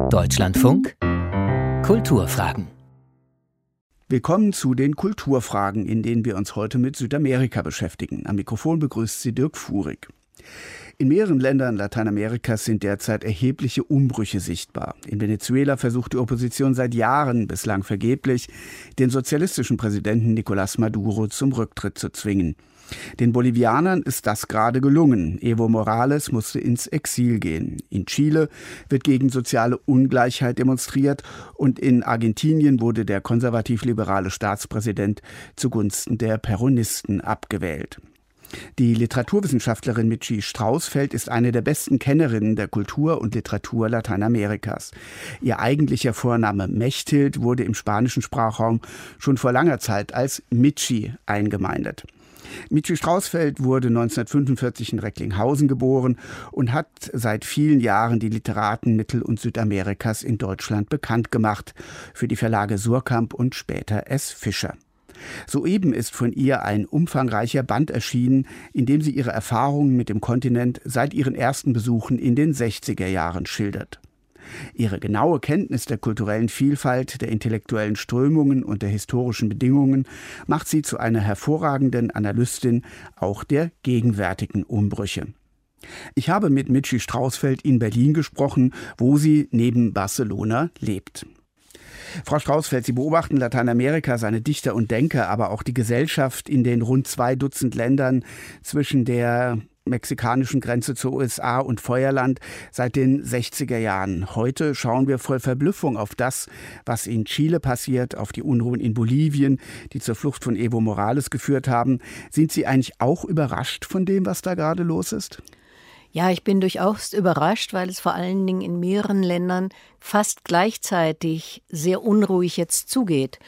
Deutschlandfunk Kulturfragen. Willkommen zu den Kulturfragen, in denen wir uns heute mit Südamerika beschäftigen. Am Mikrofon begrüßt Sie Dirk Fuhrig. In mehreren Ländern Lateinamerikas sind derzeit erhebliche Umbrüche sichtbar. In Venezuela versucht die Opposition seit Jahren, bislang vergeblich, den sozialistischen Präsidenten Nicolás Maduro zum Rücktritt zu zwingen. Den Bolivianern ist das gerade gelungen. Evo Morales musste ins Exil gehen. In Chile wird gegen soziale Ungleichheit demonstriert und in Argentinien wurde der konservativ-liberale Staatspräsident zugunsten der Peronisten abgewählt. Die Literaturwissenschaftlerin Michi Strausfeld ist eine der besten Kennerinnen der Kultur und Literatur Lateinamerikas. Ihr eigentlicher Vorname Mechthild wurde im spanischen Sprachraum schon vor langer Zeit als Michi eingemeindet. Michi Strausfeld wurde 1945 in Recklinghausen geboren und hat seit vielen Jahren die Literaten Mittel- und Südamerikas in Deutschland bekannt gemacht, für die Verlage Suhrkamp und später S. Fischer. Soeben ist von ihr ein umfangreicher Band erschienen, in dem sie ihre Erfahrungen mit dem Kontinent seit ihren ersten Besuchen in den 60er Jahren schildert. Ihre genaue Kenntnis der kulturellen Vielfalt, der intellektuellen Strömungen und der historischen Bedingungen macht sie zu einer hervorragenden Analystin auch der gegenwärtigen Umbrüche. Ich habe mit Michi Strausfeld in Berlin gesprochen, wo sie neben Barcelona lebt. Frau Strausfeld, Sie beobachten Lateinamerika, seine Dichter und Denker, aber auch die Gesellschaft in den rund 2 Dutzend Ländern zwischen der mexikanischen Grenze zur USA und Feuerland seit den 60er Jahren. Heute schauen wir voll Verblüffung auf das, was in Chile passiert, auf die Unruhen in Bolivien, die zur Flucht von Evo Morales geführt haben. Sind Sie eigentlich auch überrascht von dem, was da gerade los ist? Ja, ich bin durchaus überrascht, weil es vor allen Dingen in mehreren Ländern fast gleichzeitig sehr unruhig jetzt zugeht.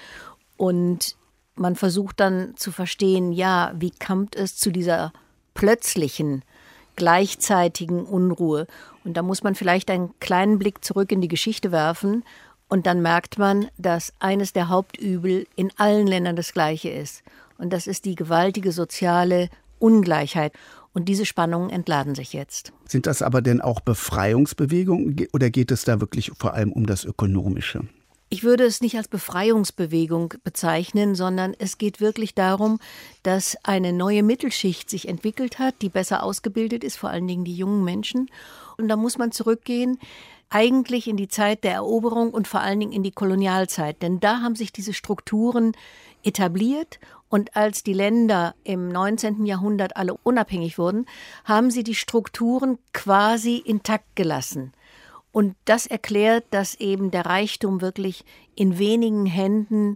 Und man versucht dann zu verstehen, ja, wie kommt es zu dieser plötzlichen, gleichzeitigen Unruhe? Und da muss man vielleicht einen kleinen Blick zurück in die Geschichte werfen und dann merkt man, dass eines der Hauptübel in allen Ländern das gleiche ist. Und das ist die gewaltige soziale Ungleichheit. Und diese Spannungen entladen sich jetzt. Sind das aber denn auch Befreiungsbewegungen oder geht es da wirklich vor allem um das Ökonomische? Ich würde es nicht als Befreiungsbewegung bezeichnen, sondern es geht wirklich darum, dass eine neue Mittelschicht sich entwickelt hat, die besser ausgebildet ist, vor allen Dingen die jungen Menschen. Und da muss man zurückgehen, eigentlich in die Zeit der Eroberung und vor allen Dingen in die Kolonialzeit. Denn da haben sich diese Strukturen etabliert. Und als die Länder im 19. Jahrhundert alle unabhängig wurden, haben sie die Strukturen quasi intakt gelassen. Und das erklärt, dass eben der Reichtum wirklich in wenigen Händen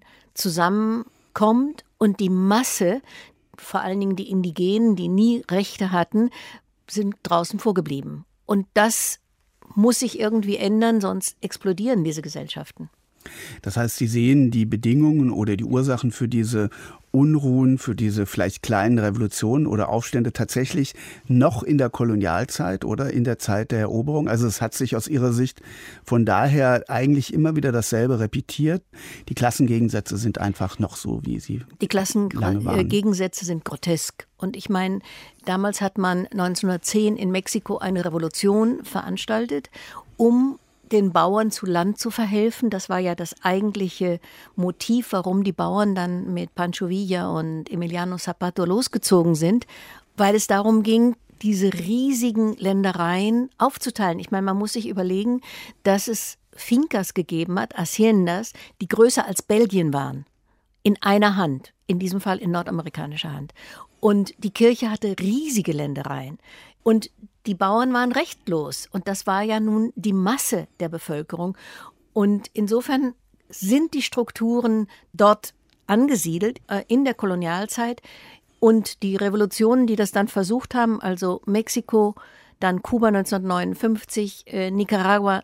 zusammenkommt und die Masse, vor allen Dingen die Indigenen, die nie Rechte hatten, sind draußen vorgeblieben. Und das muss sich irgendwie ändern, sonst explodieren diese Gesellschaften. Das heißt, Sie sehen die Bedingungen oder die Ursachen für diese Unruhen, für diese vielleicht kleinen Revolutionen oder Aufstände tatsächlich noch in der Kolonialzeit oder in der Zeit der Eroberung? Also es hat sich aus Ihrer Sicht von daher eigentlich immer wieder dasselbe repetiert. Die Klassengegensätze sind einfach noch so, wie sie Die Klassengegensätze sind grotesk. Und ich meine, damals hat man 1910 in Mexiko eine Revolution veranstaltet, um den Bauern zu Land zu verhelfen. Das war ja das eigentliche Motiv, warum die Bauern dann mit Pancho Villa und Emiliano Zapata losgezogen sind, weil es darum ging, diese riesigen Ländereien aufzuteilen. Ich meine, man muss sich überlegen, dass es Fincas gegeben hat, Haciendas, die größer als Belgien waren. In einer Hand, in diesem Fall in nordamerikanischer Hand. Und die Kirche hatte riesige Ländereien. Und die Bauern waren rechtlos. Und das war ja nun die Masse der Bevölkerung. Und insofern sind die Strukturen dort angesiedelt in der Kolonialzeit. Und die Revolutionen, die das dann versucht haben, also Mexiko, dann Kuba 1959, Nicaragua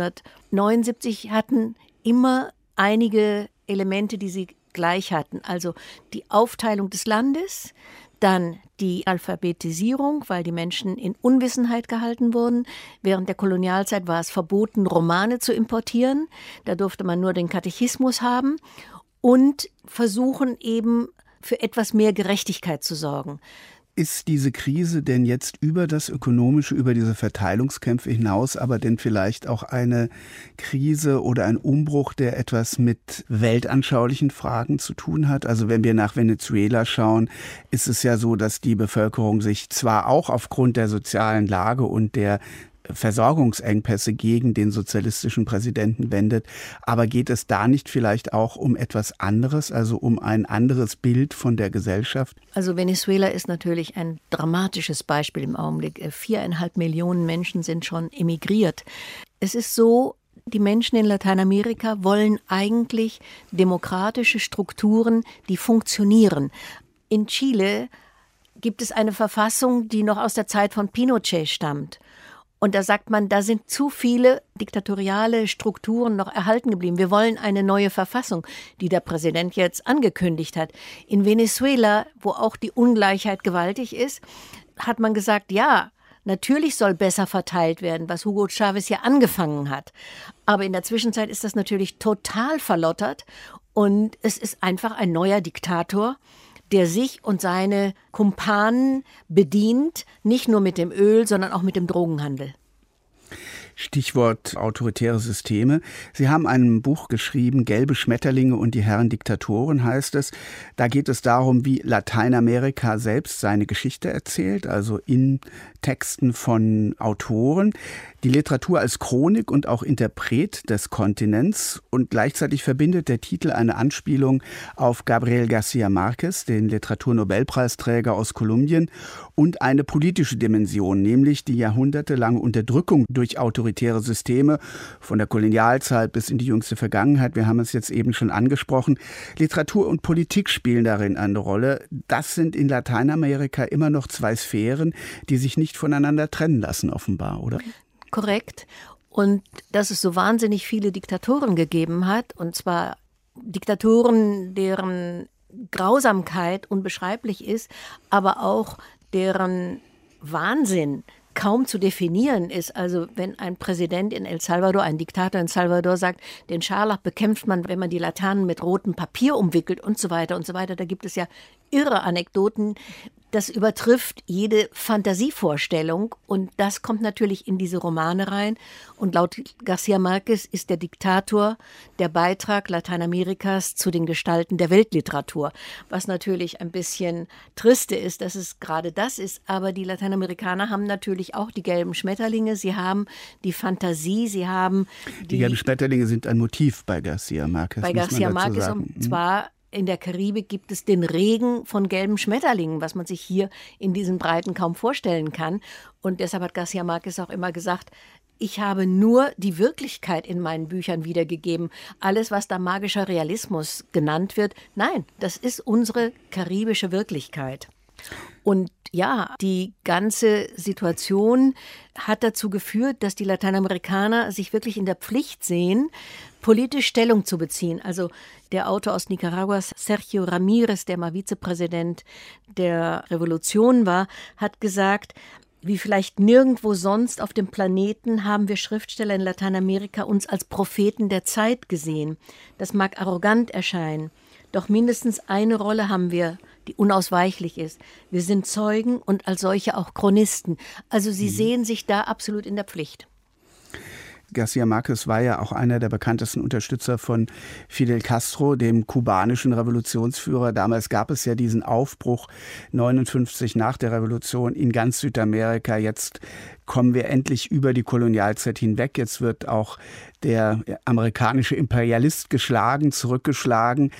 1979, hatten immer einige Elemente, die sie gleich hatten. Also die Aufteilung des Landes, dann die Alphabetisierung, weil die Menschen in Unwissenheit gehalten wurden. Während der Kolonialzeit war es verboten, Romane zu importieren. Da durfte man nur den Katechismus haben und versuchen eben für etwas mehr Gerechtigkeit zu sorgen. Ist diese Krise denn jetzt über das Ökonomische, über diese Verteilungskämpfe hinaus, aber denn vielleicht auch eine Krise oder ein Umbruch, der etwas mit weltanschaulichen Fragen zu tun hat? Also wenn wir nach Venezuela schauen, ist es ja so, dass die Bevölkerung sich zwar auch aufgrund der sozialen Lage und der Versorgungsengpässe gegen den sozialistischen Präsidenten wendet. Aber geht es da nicht vielleicht auch um etwas anderes, also um ein anderes Bild von der Gesellschaft? Also Venezuela ist natürlich ein dramatisches Beispiel im Augenblick. 4,5 Millionen Menschen sind schon emigriert. Es ist so, die Menschen in Lateinamerika wollen eigentlich demokratische Strukturen, die funktionieren. In Chile gibt es eine Verfassung, die noch aus der Zeit von Pinochet stammt. Und da sagt man, da sind zu viele diktatoriale Strukturen noch erhalten geblieben. Wir wollen eine neue Verfassung, die der Präsident jetzt angekündigt hat. In Venezuela, wo auch die Ungleichheit gewaltig ist, hat man gesagt, ja, natürlich soll besser verteilt werden, was Hugo Chavez ja angefangen hat. Aber in der Zwischenzeit ist das natürlich total verlottert und es ist einfach ein neuer Diktator, der sich und seine Kumpanen bedient, nicht nur mit dem Öl, sondern auch mit dem Drogenhandel. Stichwort autoritäre Systeme. Sie haben ein Buch geschrieben, Gelbe Schmetterlinge und die Herren Diktatoren heißt es. Da geht es darum, wie Lateinamerika selbst seine Geschichte erzählt, also in Texten von Autoren. Die Literatur als Chronik und auch Interpret des Kontinents, und gleichzeitig verbindet der Titel eine Anspielung auf Gabriel García Márquez, den Literaturnobelpreisträger aus Kolumbien, und eine politische Dimension, nämlich die jahrhundertelange Unterdrückung durch autoritäre Systeme von der Kolonialzeit bis in die jüngste Vergangenheit. Wir haben es jetzt eben schon angesprochen. Literatur und Politik spielen darin eine Rolle. Das sind in Lateinamerika immer noch zwei Sphären, die sich nicht voneinander trennen lassen, offenbar, oder? Korrekt. Und dass es so wahnsinnig viele Diktatoren gegeben hat, und zwar Diktatoren, deren Grausamkeit unbeschreiblich ist, aber auch deren Wahnsinn kaum zu definieren ist. Also wenn ein Präsident in El Salvador, ein Diktator in El Salvador sagt, den Scharlach bekämpft man, wenn man die Laternen mit rotem Papier umwickelt und so weiter und so weiter. Da gibt es ja irre Anekdoten. Das übertrifft jede Fantasievorstellung und das kommt natürlich in diese Romane rein. Und laut García Márquez ist der Diktator der Beitrag Lateinamerikas zu den Gestalten der Weltliteratur. Was natürlich ein bisschen triste ist, dass es gerade das ist. Aber die Lateinamerikaner haben natürlich auch die gelben Schmetterlinge. Sie haben die Fantasie, sie haben die gelben Schmetterlinge sind ein Motiv bei García Márquez. Bei García Márquez, und zwar in der Karibik gibt es den Regen von gelben Schmetterlingen, was man sich hier in diesen Breiten kaum vorstellen kann. Und deshalb hat García Márquez auch immer gesagt, ich habe nur die Wirklichkeit in meinen Büchern wiedergegeben. Alles, was da magischer Realismus genannt wird, nein, das ist unsere karibische Wirklichkeit. Und ja, die ganze Situation hat dazu geführt, dass die Lateinamerikaner sich wirklich in der Pflicht sehen, politisch Stellung zu beziehen. Also der Autor aus Nicaragua, Sergio Ramírez, der mal Vizepräsident der Revolution war, hat gesagt, wie vielleicht nirgendwo sonst auf dem Planeten haben wir Schriftsteller in Lateinamerika uns als Propheten der Zeit gesehen. Das mag arrogant erscheinen, doch mindestens eine Rolle haben wir, die unausweichlich ist. Wir sind Zeugen und als solche auch Chronisten. Also sie sehen sich da absolut in der Pflicht. García Márquez war ja auch einer der bekanntesten Unterstützer von Fidel Castro, dem kubanischen Revolutionsführer. Damals gab es ja diesen Aufbruch 1959 nach der Revolution in ganz Südamerika. Jetzt kommen wir endlich über die Kolonialzeit hinweg. Jetzt wird auch der amerikanische Imperialist zurückgeschlagen.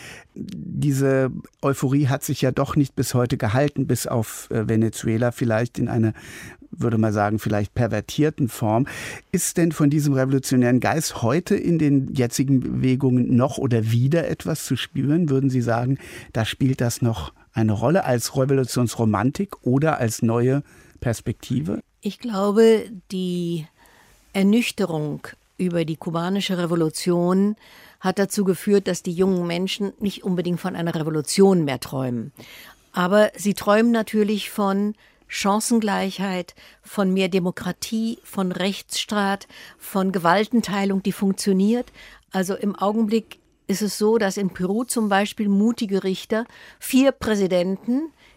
Diese Euphorie hat sich ja doch nicht bis heute gehalten, bis auf Venezuela vielleicht in einer, würde man sagen, vielleicht pervertierten Form. Ist denn von diesem revolutionären Geist heute in den jetzigen Bewegungen noch oder wieder etwas zu spüren? Würden Sie sagen, da spielt das noch eine Rolle als Revolutionsromantik oder als neue Perspektive? Ich glaube, die Ernüchterung über die kubanische Revolution hat dazu geführt, dass die jungen Menschen nicht unbedingt von einer Revolution mehr träumen. Aber sie träumen natürlich von Chancengleichheit, von mehr Demokratie, von Rechtsstaat, von Gewaltenteilung, die funktioniert. Also im Augenblick ist es so, dass in Peru zum Beispiel mutige Richter 4 Präsidenten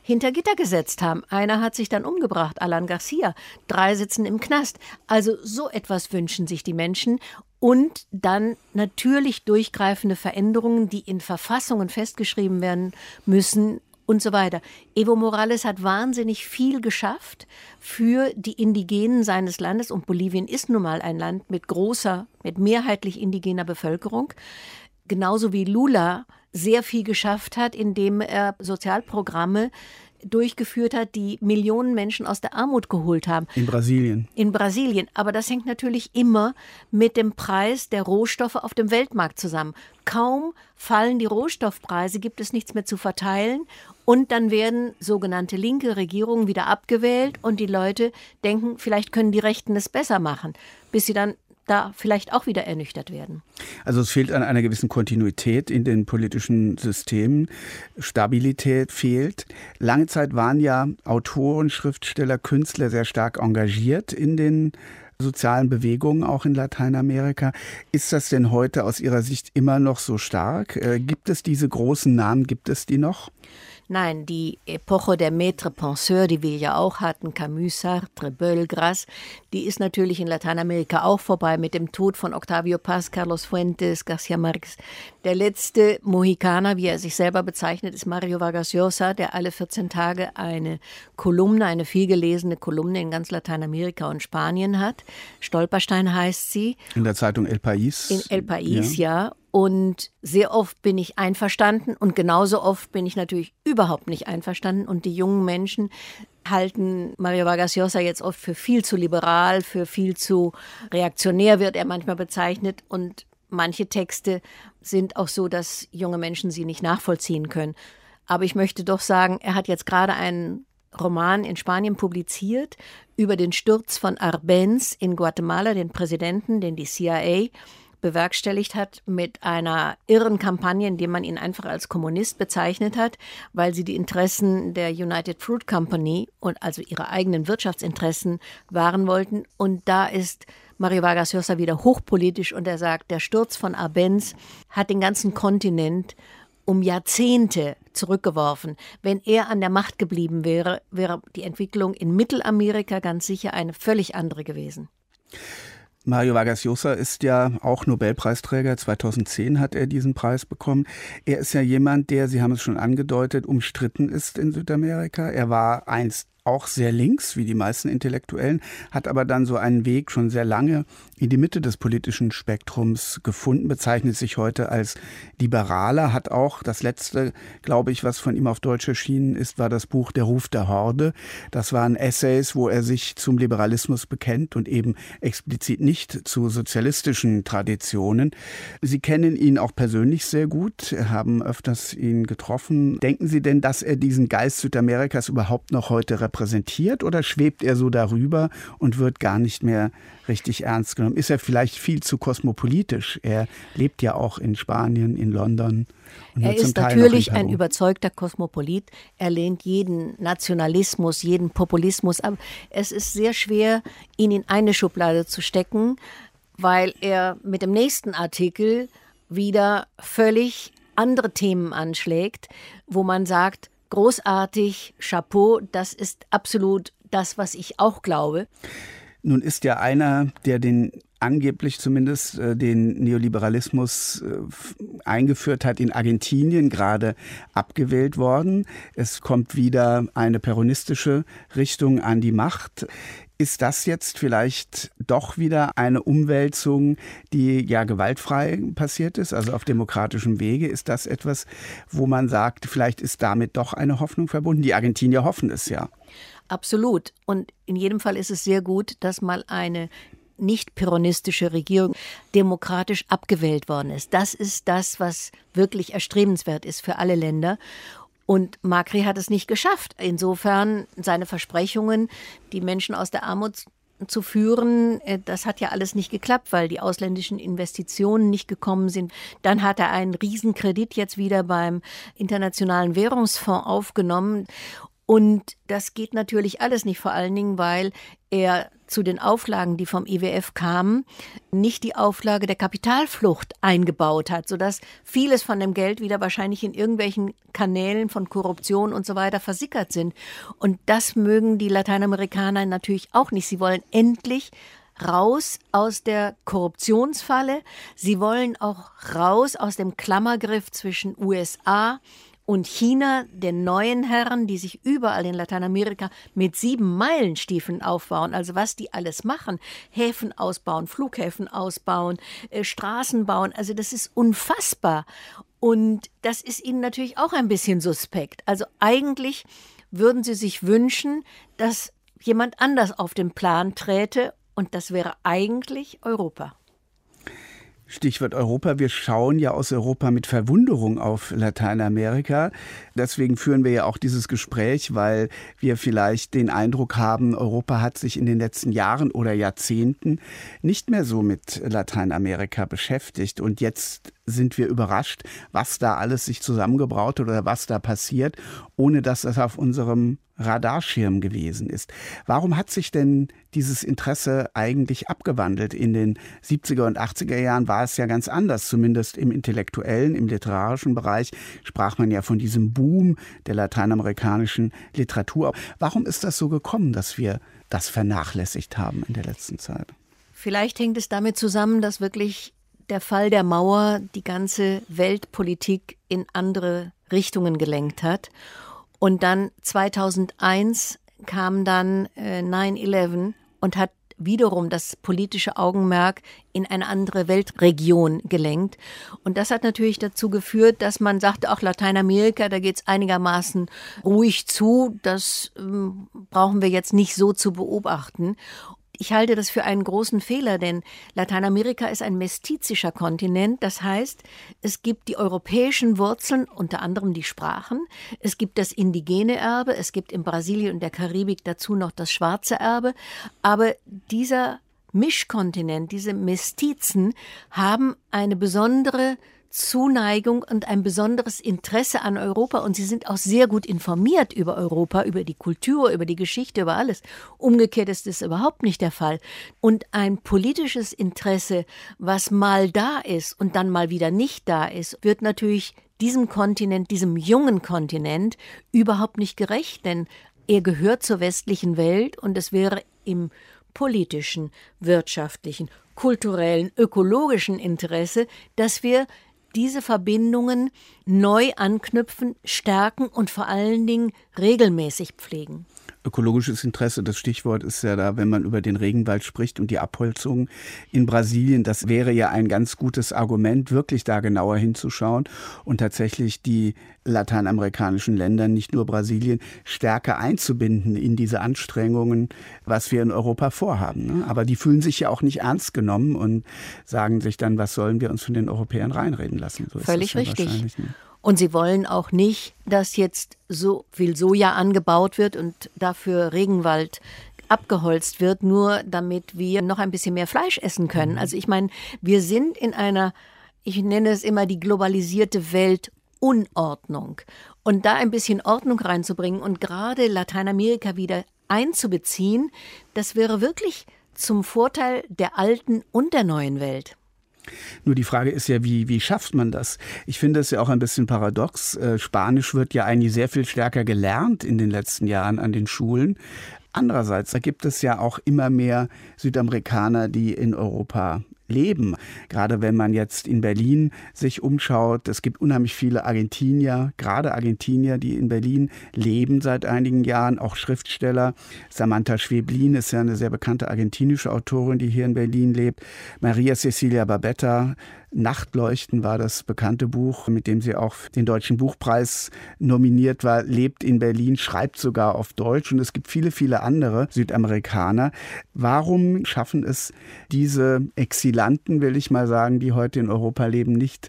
hinter Gitter gesetzt haben. Einer hat sich dann umgebracht, Alan Garcia. 3 sitzen im Knast. Also so etwas wünschen sich die Menschen. Und dann natürlich durchgreifende Veränderungen, die in Verfassungen festgeschrieben werden müssen und so weiter. Evo Morales hat wahnsinnig viel geschafft für die Indigenen seines Landes. Und Bolivien ist nun mal ein Land mit mehrheitlich indigener Bevölkerung. Genauso wie Lula sehr viel geschafft hat, indem er Sozialprogramme durchgeführt hat, die Millionen Menschen aus der Armut geholt haben. In Brasilien. In Brasilien. Aber das hängt natürlich immer mit dem Preis der Rohstoffe auf dem Weltmarkt zusammen. Kaum fallen die Rohstoffpreise, gibt es nichts mehr zu verteilen. Und dann werden sogenannte linke Regierungen wieder abgewählt und die Leute denken, vielleicht können die Rechten es besser machen, bis sie dann da vielleicht auch wieder ernüchtert werden. Also es fehlt an einer gewissen Kontinuität in den politischen Systemen. Stabilität fehlt. Lange Zeit waren ja Autoren, Schriftsteller, Künstler sehr stark engagiert in den sozialen Bewegungen, auch in Lateinamerika. Ist das denn heute aus Ihrer Sicht immer noch so stark? Gibt es diese großen Namen, gibt es die noch? Nein, die Epoche der Maîtres Penseurs, die wir ja auch hatten, Camus, Sartre, Boel, Grasse, die ist natürlich in Lateinamerika auch vorbei mit dem Tod von Octavio Paz, Carlos Fuentes, García Márquez. Der letzte Mohikaner, wie er sich selber bezeichnet, ist Mario Vargas Llosa, der alle 14 Tage eine vielgelesene Kolumne in ganz Lateinamerika und Spanien hat. Stolperstein heißt sie. In der Zeitung El País. In El País, ja. Und sehr oft bin ich einverstanden und genauso oft bin ich natürlich überhaupt nicht einverstanden. Und die jungen Menschen halten Mario Vargas Llosa jetzt oft für viel zu liberal, für viel zu reaktionär wird er manchmal bezeichnet. Und manche Texte sind auch so, dass junge Menschen sie nicht nachvollziehen können. Aber ich möchte doch sagen, er hat jetzt gerade einen Roman in Spanien publiziert über den Sturz von Arbenz in Guatemala, den Präsidenten, den die CIA bewerkstelligt hat mit einer irren Kampagne, in der man ihn einfach als Kommunist bezeichnet hat, weil sie die Interessen der United Fruit Company und also ihre eigenen Wirtschaftsinteressen wahren wollten. Und da ist Mario Vargas Llosa wieder hochpolitisch und er sagt, der Sturz von Arbenz hat den ganzen Kontinent um Jahrzehnte zurückgeworfen. Wenn er an der Macht geblieben wäre, wäre die Entwicklung in Mittelamerika ganz sicher eine völlig andere gewesen. Mario Vargas Llosa ist ja auch Nobelpreisträger. 2010 hat er diesen Preis bekommen. Er ist ja jemand, der, Sie haben es schon angedeutet, umstritten ist in Südamerika. Er war einst auch sehr links, wie die meisten Intellektuellen, hat aber dann so einen Weg schon sehr lange in die Mitte des politischen Spektrums gefunden, bezeichnet sich heute als Liberaler, hat auch das letzte, glaube ich, was von ihm auf Deutsch erschienen ist, war das Buch Der Ruf der Horde. Das waren Essays, wo er sich zum Liberalismus bekennt und eben explizit nicht zu sozialistischen Traditionen. Sie kennen ihn auch persönlich sehr gut, haben öfters ihn getroffen. Denken Sie denn, dass er diesen Geist Südamerikas überhaupt noch heute repräsentiert oder schwebt er so darüber und wird gar nicht mehr richtig ernst genommen? Ist er vielleicht viel zu kosmopolitisch? Er lebt ja auch in Spanien, in London. Und er ist natürlich ein überzeugter Kosmopolit. Er lehnt jeden Nationalismus, jeden Populismus ab. Es ist sehr schwer, ihn in eine Schublade zu stecken, weil er mit dem nächsten Artikel wieder völlig andere Themen anschlägt, wo man sagt, großartig, Chapeau, das ist absolut das, was ich auch glaube. Nun ist ja einer, der angeblich zumindest den Neoliberalismus eingeführt hat, in Argentinien gerade abgewählt worden. Es kommt wieder eine peronistische Richtung an die Macht. Ist das jetzt vielleicht doch wieder eine Umwälzung, die ja gewaltfrei passiert ist, also auf demokratischem Wege? Ist das etwas, wo man sagt, vielleicht ist damit doch eine Hoffnung verbunden? Die Argentinier hoffen es ja. Absolut. Und in jedem Fall ist es sehr gut, dass mal eine nicht peronistische Regierung demokratisch abgewählt worden ist. Das ist das, was wirklich erstrebenswert ist für alle Länder. Und Macri hat es nicht geschafft. Insofern seine Versprechungen, die Menschen aus der Armut zu führen, das hat ja alles nicht geklappt, weil die ausländischen Investitionen nicht gekommen sind. Dann hat er einen Riesenkredit jetzt wieder beim Internationalen Währungsfonds aufgenommen. Und das geht natürlich alles nicht, vor allen Dingen, weil er zu den Auflagen, die vom IWF kamen, nicht die Auflage der Kapitalflucht eingebaut hat, sodass vieles von dem Geld wieder wahrscheinlich in irgendwelchen Kanälen von Korruption und so weiter versickert sind. Und das mögen die Lateinamerikaner natürlich auch nicht. Sie wollen endlich raus aus der Korruptionsfalle. Sie wollen auch raus aus dem Klammergriff zwischen USA und China, den neuen Herren, die sich überall in Lateinamerika mit 7-Meilen-Stiefeln aufbauen. Also was die alles machen. Häfen ausbauen, Flughäfen ausbauen, Straßen bauen. Also das ist unfassbar. Und das ist ihnen natürlich auch ein bisschen suspekt. Also eigentlich würden sie sich wünschen, dass jemand anders auf den Plan träte. Und das wäre eigentlich Europa. Stichwort Europa. Wir schauen ja aus Europa mit Verwunderung auf Lateinamerika. Deswegen führen wir ja auch dieses Gespräch, weil wir vielleicht den Eindruck haben, Europa hat sich in den letzten Jahren oder Jahrzehnten nicht mehr so mit Lateinamerika beschäftigt. Und jetzt sind wir überrascht, was da alles sich zusammengebraut hat oder was da passiert, ohne dass das auf unserem Radarschirm gewesen ist. Warum hat sich denn dieses Interesse eigentlich abgewandelt? In den 70er und 80er Jahren war es ja ganz anders, zumindest im intellektuellen, im literarischen Bereich sprach man ja von diesem Boom der lateinamerikanischen Literatur. Warum ist das so gekommen, dass wir das vernachlässigt haben in der letzten Zeit? Vielleicht hängt es damit zusammen, dass wirklich der Fall der Mauer die ganze Weltpolitik in andere Richtungen gelenkt hat. Und dann 2001 kam dann 9/11 und hat wiederum das politische Augenmerk in eine andere Weltregion gelenkt. Und das hat natürlich dazu geführt, dass man sagte, auch Lateinamerika, da geht es einigermaßen ruhig zu. Das brauchen wir jetzt nicht so zu beobachten. Ich halte das für einen großen Fehler, denn Lateinamerika ist ein mestizischer Kontinent. Das heißt, es gibt die europäischen Wurzeln, unter anderem die Sprachen. Es gibt das indigene Erbe. Es gibt in Brasilien und der Karibik dazu noch das schwarze Erbe. Aber dieser Mischkontinent, diese Mestizen haben eine besondere Zuneigung und ein besonderes Interesse an Europa und sie sind auch sehr gut informiert über Europa, über die Kultur, über die Geschichte, über alles. Umgekehrt ist das überhaupt nicht der Fall. Und ein politisches Interesse, was mal da ist und dann mal wieder nicht da ist, wird natürlich diesem Kontinent, diesem jungen Kontinent überhaupt nicht gerecht, denn er gehört zur westlichen Welt und es wäre im politischen, wirtschaftlichen, kulturellen, ökologischen Interesse, dass wir diese Verbindungen neu anknüpfen, stärken und vor allen Dingen regelmäßig pflegen. Ökologisches Interesse, das Stichwort ist ja da, wenn man über den Regenwald spricht und die Abholzung in Brasilien. Das wäre ja ein ganz gutes Argument, wirklich da genauer hinzuschauen und tatsächlich die lateinamerikanischen Länder, nicht nur Brasilien, stärker einzubinden in diese Anstrengungen, was wir in Europa vorhaben. Aber die fühlen sich ja auch nicht ernst genommen und sagen sich dann, was sollen wir uns von den Europäern reinreden lassen? So Völlig richtig. Und sie wollen auch nicht, dass jetzt so viel Soja angebaut wird und dafür Regenwald abgeholzt wird, nur damit wir noch ein bisschen mehr Fleisch essen können. Also ich meine, wir sind in einer, ich nenne es immer die globalisierte Weltunordnung. Und da ein bisschen Ordnung reinzubringen und gerade Lateinamerika wieder einzubeziehen, das wäre wirklich zum Vorteil der alten und der neuen Welt. Nur die Frage ist ja, wie schafft man das? Ich finde es ja auch ein bisschen paradox. Spanisch wird ja eigentlich sehr viel stärker gelernt in den letzten Jahren an den Schulen. Andererseits, da gibt es ja auch immer mehr Südamerikaner, die in Europa leben. Gerade wenn man jetzt in Berlin sich umschaut, es gibt unheimlich viele Argentinier, gerade Argentinier, die in Berlin leben seit einigen Jahren, auch Schriftsteller. Samantha Schweblin ist ja eine sehr bekannte argentinische Autorin, die hier in Berlin lebt. Maria Cecilia Barbetta, Nachtleuchten war das bekannte Buch, mit dem sie auch den Deutschen Buchpreis nominiert war, lebt in Berlin, schreibt sogar auf Deutsch und es gibt viele, viele andere Südamerikaner. Warum schaffen es diese Exilanten, will ich mal sagen, die heute in Europa leben, nicht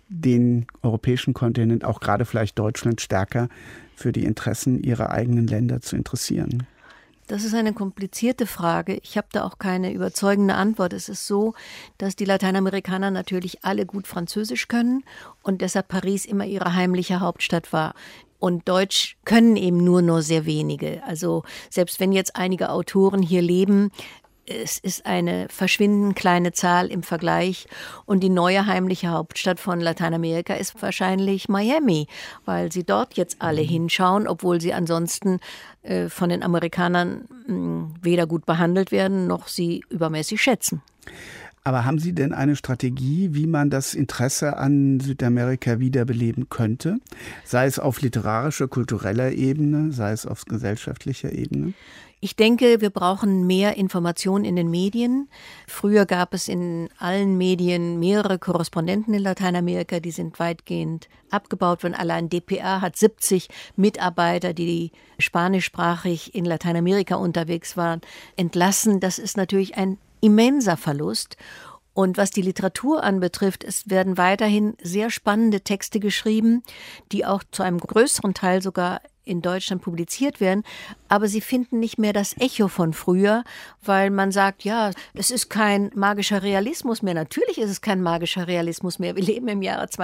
den europäischen Kontinent, auch gerade vielleicht Deutschland, stärker für die Interessen ihrer eigenen Länder zu interessieren? Das ist eine komplizierte Frage. Ich habe da auch keine überzeugende Antwort. Es ist so, dass die Lateinamerikaner natürlich alle gut Französisch können und deshalb Paris immer ihre heimliche Hauptstadt war. Und Deutsch können eben nur sehr wenige. Also selbst wenn jetzt einige Autoren hier leben, es ist eine verschwindend kleine Zahl im Vergleich. Und die neue heimliche Hauptstadt von Lateinamerika ist wahrscheinlich Miami, weil sie dort jetzt alle hinschauen, obwohl sie ansonsten von den Amerikanern weder gut behandelt werden, noch sie übermäßig schätzen. Aber haben Sie denn eine Strategie, wie man das Interesse an Südamerika wiederbeleben könnte? Sei es auf literarischer, kultureller Ebene, sei es auf gesellschaftlicher Ebene? Ich denke, wir brauchen mehr Informationen in den Medien. Früher gab es in allen Medien mehrere Korrespondenten in Lateinamerika, die sind weitgehend abgebaut worden. Allein dpa hat 70 Mitarbeiter, die spanischsprachig in Lateinamerika unterwegs waren, entlassen. Das ist natürlich ein immenser Verlust. Und was die Literatur anbetrifft, es werden weiterhin sehr spannende Texte geschrieben, die auch zu einem größeren Teil sogar in Deutschland publiziert werden, aber sie finden nicht mehr das Echo von früher, weil man sagt, ja, es ist kein magischer Realismus mehr. Natürlich ist es kein magischer Realismus mehr. Wir leben im Jahre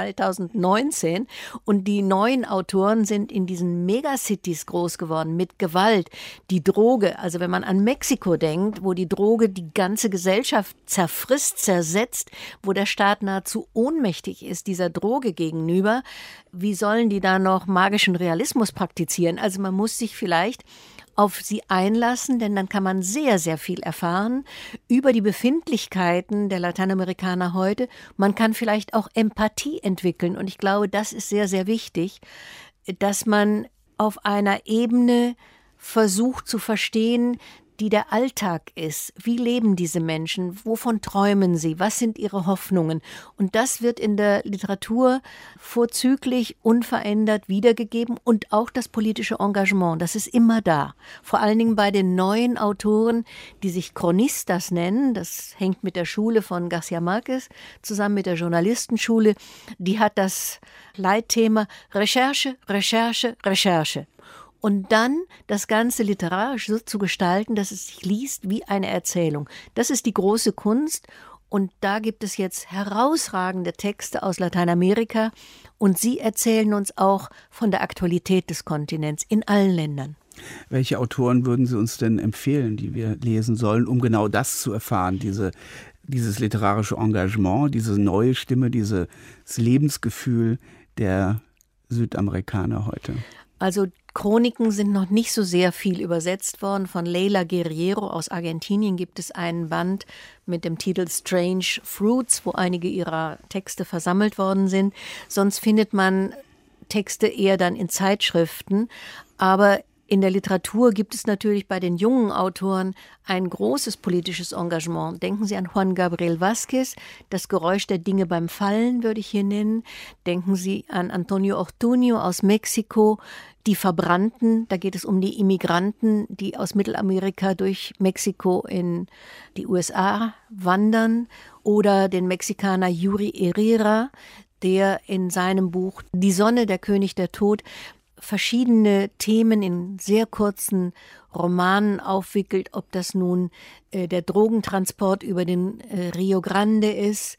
2019 und die neuen Autoren sind in diesen Megacities groß geworden mit Gewalt. Die Droge, also wenn man an Mexiko denkt, wo die Droge die ganze Gesellschaft zerfrisst, zersetzt, wo der Staat nahezu ohnmächtig ist dieser Droge gegenüber, wie sollen die da noch magischen Realismus praktizieren? Also man muss sich vielleicht auf sie einlassen, denn dann kann man sehr, sehr viel erfahren über die Befindlichkeiten der Lateinamerikaner heute. Man kann vielleicht auch Empathie entwickeln und ich glaube, das ist sehr, sehr wichtig, dass man auf einer Ebene versucht zu verstehen, die der Alltag ist. Wie leben diese Menschen? Wovon träumen sie? Was sind ihre Hoffnungen? Und das wird in der Literatur vorzüglich unverändert wiedergegeben und auch das politische Engagement, das ist immer da. Vor allen Dingen bei den neuen Autoren, die sich Chronistas nennen, das hängt mit der Schule von García Márquez zusammen mit der Journalistenschule, die hat das Leitthema Recherche, Recherche, Recherche. Und dann das Ganze literarisch so zu gestalten, dass es sich liest wie eine Erzählung. Das ist die große Kunst. Und da gibt es jetzt herausragende Texte aus Lateinamerika. Und sie erzählen uns auch von der Aktualität des Kontinents in allen Ländern. Welche Autoren würden Sie uns denn empfehlen, die wir lesen sollen, um genau das zu erfahren, dieses literarische Engagement, diese neue Stimme, dieses Lebensgefühl der Südamerikaner heute? Also Chroniken sind noch nicht so sehr viel übersetzt worden. Von Leila Guerriero aus Argentinien gibt es einen Band mit dem Titel Strange Fruits, wo einige ihrer Texte versammelt worden sind. Sonst findet man Texte eher dann in Zeitschriften. Aber in der Literatur gibt es natürlich bei den jungen Autoren ein großes politisches Engagement. Denken Sie an Juan Gabriel Vázquez, das Geräusch der Dinge beim Fallen würde ich hier nennen. Denken Sie an Antonio Ortuño aus Mexiko, Die Verbrannten. Da geht es um die Immigranten, die aus Mittelamerika durch Mexiko in die USA wandern. Oder den Mexikaner Yuri Herrera, der in seinem Buch Die Sonne, der König, der Tod verschiedene Themen in sehr kurzen Romanen aufwickelt, ob das nun der Drogentransport über den Rio Grande ist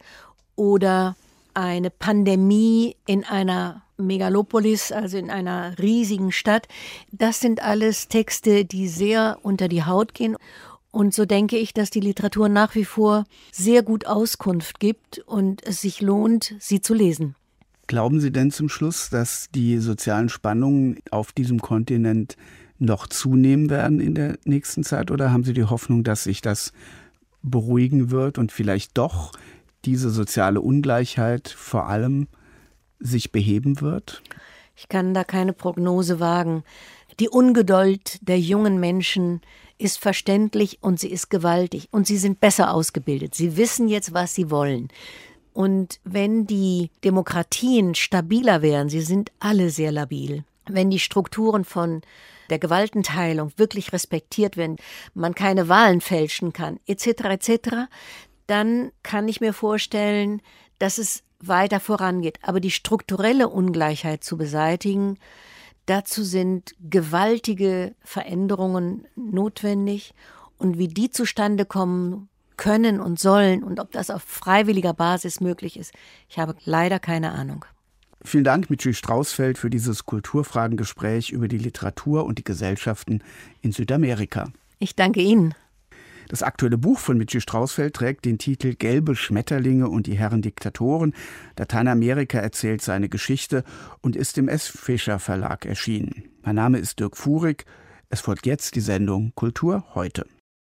oder eine Pandemie in einer Megalopolis, also in einer riesigen Stadt. Das sind alles Texte, die sehr unter die Haut gehen. Und so denke ich, dass die Literatur nach wie vor sehr gut Auskunft gibt und es sich lohnt, sie zu lesen. Glauben Sie denn zum Schluss, dass die sozialen Spannungen auf diesem Kontinent noch zunehmen werden in der nächsten Zeit? Oder haben Sie die Hoffnung, dass sich das beruhigen wird und vielleicht doch diese soziale Ungleichheit vor allem sich beheben wird? Ich kann da keine Prognose wagen. Die Ungeduld der jungen Menschen ist verständlich und sie ist gewaltig. Und sie sind besser ausgebildet. Sie wissen jetzt, was sie wollen. Und wenn die Demokratien stabiler wären, sie sind alle sehr labil, wenn die Strukturen von der Gewaltenteilung wirklich respektiert werden, man keine Wahlen fälschen kann, etc., dann kann ich mir vorstellen, dass es weiter vorangeht. Aber die strukturelle Ungleichheit zu beseitigen, dazu sind gewaltige Veränderungen notwendig. Und wie die zustande kommen können und sollen und ob das auf freiwilliger Basis möglich ist, ich habe leider keine Ahnung. Vielen Dank, Michi Straußfeld, für dieses Kulturfragengespräch über die Literatur und die Gesellschaften in Südamerika. Ich danke Ihnen. Das aktuelle Buch von Michi Straußfeld trägt den Titel »Gelbe Schmetterlinge und die Herren Diktatoren«. Lateinamerika erzählt seine Geschichte und ist im S. Fischer Verlag erschienen. Mein Name ist Dirk Fuhrig. Es folgt jetzt die Sendung Kultur heute.